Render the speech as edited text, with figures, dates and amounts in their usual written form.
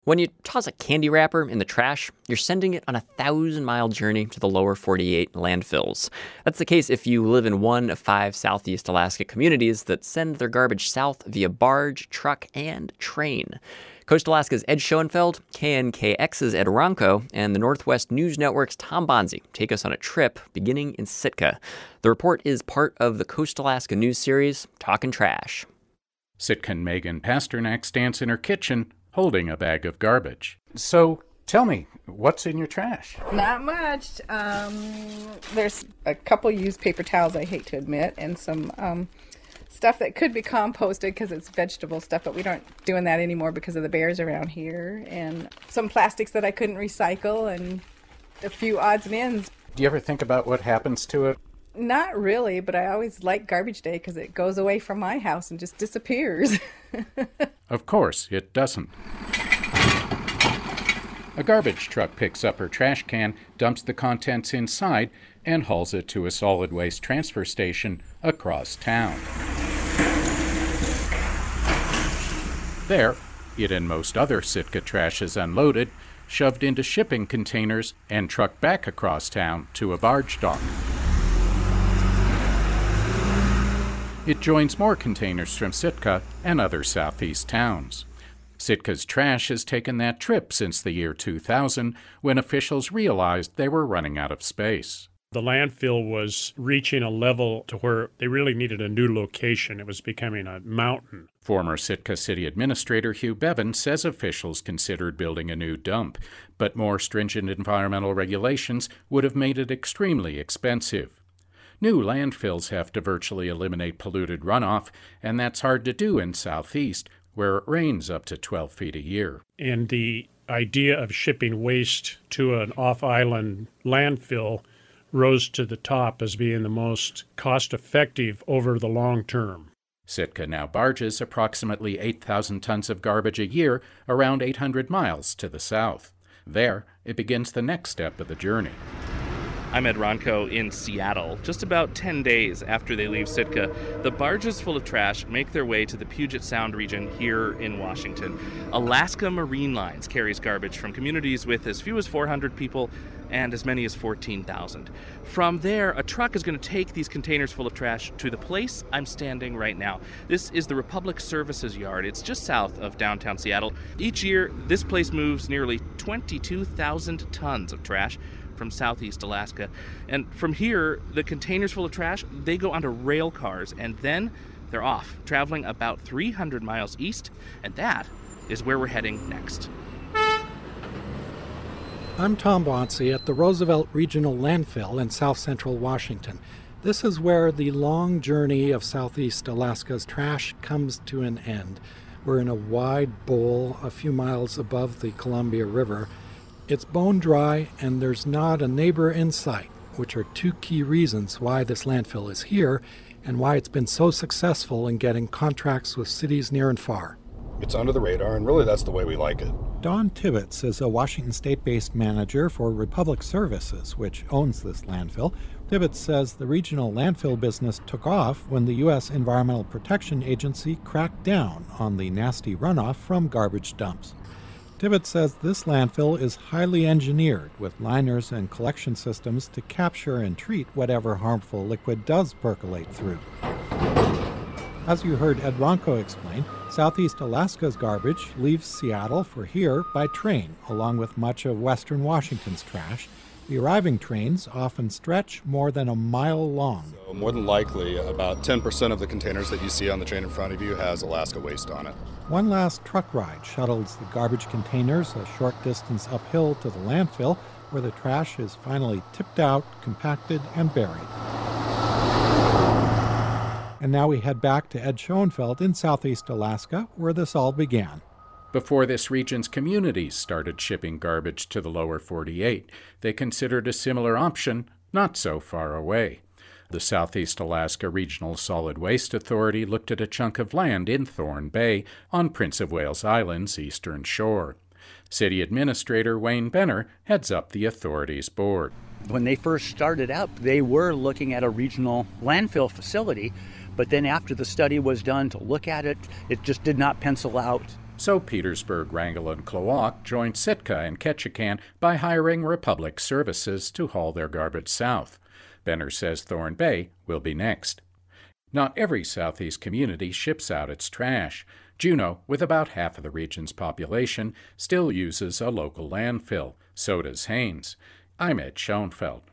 When you toss a candy wrapper in the trash, you're sending it on a 1,000-mile journey to the lower 48 landfills. That's the case if you live in one of 5 Southeast Alaska communities that send their garbage south via barge, truck, and train. Coast Alaska's Ed Schoenfeld, KNKX's Ed Ronco, and the Northwest News Network's Tom Bonzi take us on a trip beginning in Sitka. The report is part of the Coast Alaska news series, Talkin' Trash. Sitkan Megan Pasternak stands in her kitchen holding a bag of garbage. So tell me, what's in your trash? Not much. There's a couple used paper towels, I hate to admit, and some stuff that could be composted because it's vegetable stuff, but we aren't doing that anymore because of the bears around here, and some plastics that I couldn't recycle, and a few odds and ends. Do you ever think about what happens to it? Not really, but I always like garbage day because it goes away from my house and just disappears. Of course, it doesn't. A garbage truck picks up her trash can, dumps the contents inside, and hauls it to a solid waste transfer station across town. There, it and most other Sitka trash is unloaded, shoved into shipping containers, and trucked back across town to a barge dock. It joins more containers from Sitka and other southeast towns. Sitka's trash has taken that trip since the year 2000, when officials realized they were running out of space. The landfill was reaching a level to where they really needed a new location. It was becoming a mountain. Former Sitka City Administrator Hugh Bevan says officials considered building a new dump, but more stringent environmental regulations would have made it extremely expensive. New landfills have to virtually eliminate polluted runoff, and that's hard to do in Southeast, where it rains up to 12 feet a year. And the idea of shipping waste to an off-island landfill rose to the top as being the most cost-effective over the long term. Sitka now barges approximately 8,000 tons of garbage a year around 800 miles to the south. There, it begins the next step of the journey. I'm Ed Ronco in Seattle. Just about 10 days after they leave Sitka, the barges full of trash make their way to the Puget Sound region here in Washington. Alaska Marine Lines carries garbage from communities with as few as 400 people and as many as 14,000. From there, a truck is going to take these containers full of trash to the place I'm standing right now. This is the Republic Services Yard. It's just south of downtown Seattle. Each year, this place moves nearly 22,000 tons of trash from Southeast Alaska. And from here, the containers full of trash, they go onto rail cars, and then they're off, traveling about 300 miles east, and that is where we're heading next. I'm Tom Bonzi at the Roosevelt Regional Landfill in south central Washington. This is where the long journey of Southeast Alaska's trash comes to an end. We're in a wide bowl a few miles above the Columbia River. It's bone dry, and there's not a neighbor in sight, which are 2 key reasons why this landfill is here and why it's been so successful in getting contracts with cities near and far. It's under the radar, and really that's the way we like it. Don Tibbetts is a Washington State-based manager for Republic Services, which owns this landfill. Tibbetts says the regional landfill business took off when the U.S. Environmental Protection Agency cracked down on the nasty runoff from garbage dumps. Tibbetts says this landfill is highly engineered with liners and collection systems to capture and treat whatever harmful liquid does percolate through. As you heard Ed Ronco explain, Southeast Alaska's garbage leaves Seattle for here by train, along with much of western Washington's trash. The arriving trains often stretch more than a mile long. So more than likely, about 10% of the containers that you see on the train in front of you has Alaska waste on it. One last truck ride shuttles the garbage containers a short distance uphill to the landfill, where the trash is finally tipped out, compacted, and buried. And now we head back to Ed Schoenfeld in southeast Alaska, where this all began. Before this region's communities started shipping garbage to the lower 48, they considered a similar option not so far away. The Southeast Alaska Regional Solid Waste Authority looked at a chunk of land in Thorn Bay on Prince of Wales Island's eastern shore. City Administrator Wayne Benner heads up the authority's board. When they first started out, they were looking at a regional landfill facility, but then after the study was done to look at it, it just did not pencil out. So Petersburg, Wrangell, and Klawock joined Sitka and Ketchikan by hiring Republic Services to haul their garbage south. Benner says Thorne Bay will be next. Not every Southeast community ships out its trash. Juneau, with about half of the region's population, still uses a local landfill. So does Haines. I'm Ed Schoenfeld.